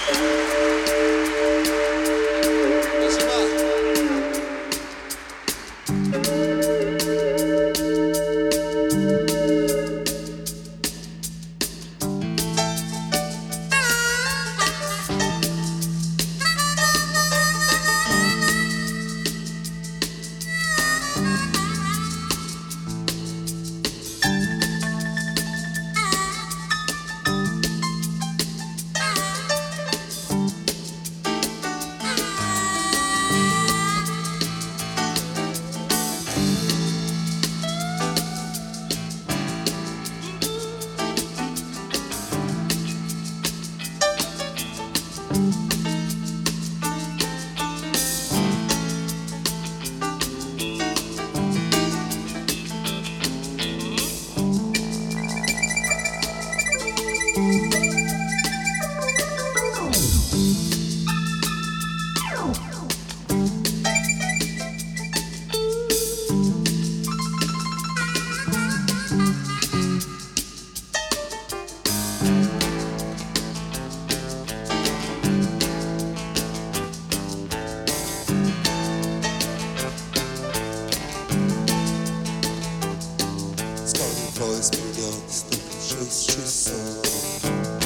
Поезд придет только в 6 часов.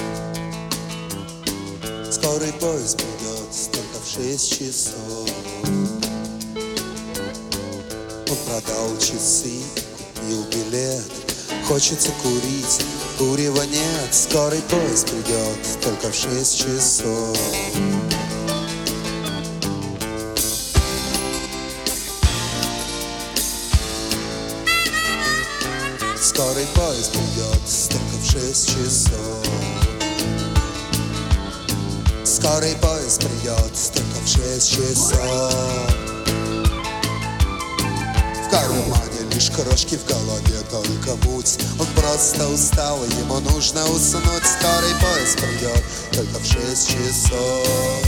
Скорый поезд придет только в 6 часов. Он продал часы, купил билет. Хочется курить, курева нет. Скорый поезд придет только в 6 часов. Скорый поезд придет только в 6 часов. Скорый поезд придет только в 6 часов. В кармане лишь крошки, в голове только муть. Он просто устал, и ему нужно уснуть. Скорый поезд придет только в 6 часов.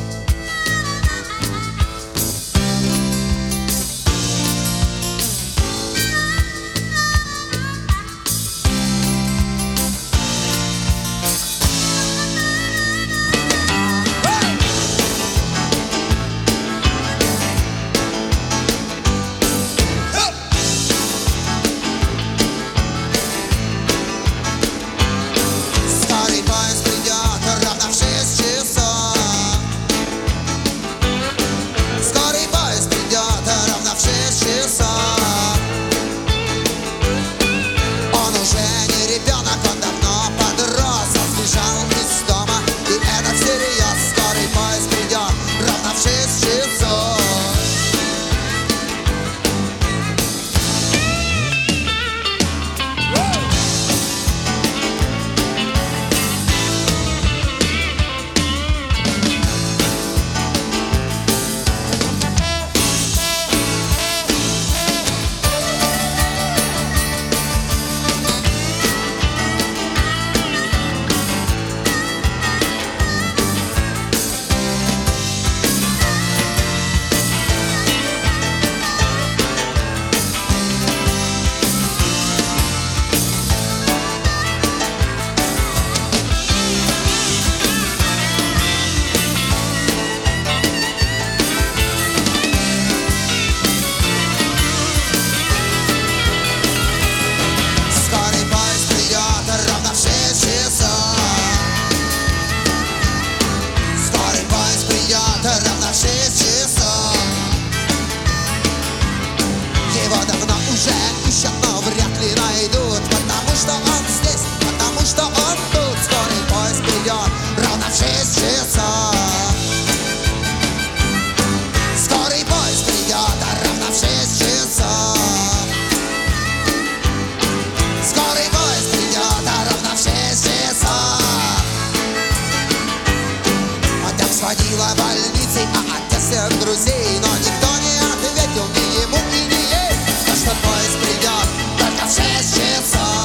Звонила больнице, а отец всех друзей, но никто не ответил ни ему и ни ей, потому что поезд придет только в 6 часов.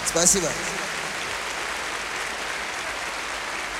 Спасибо.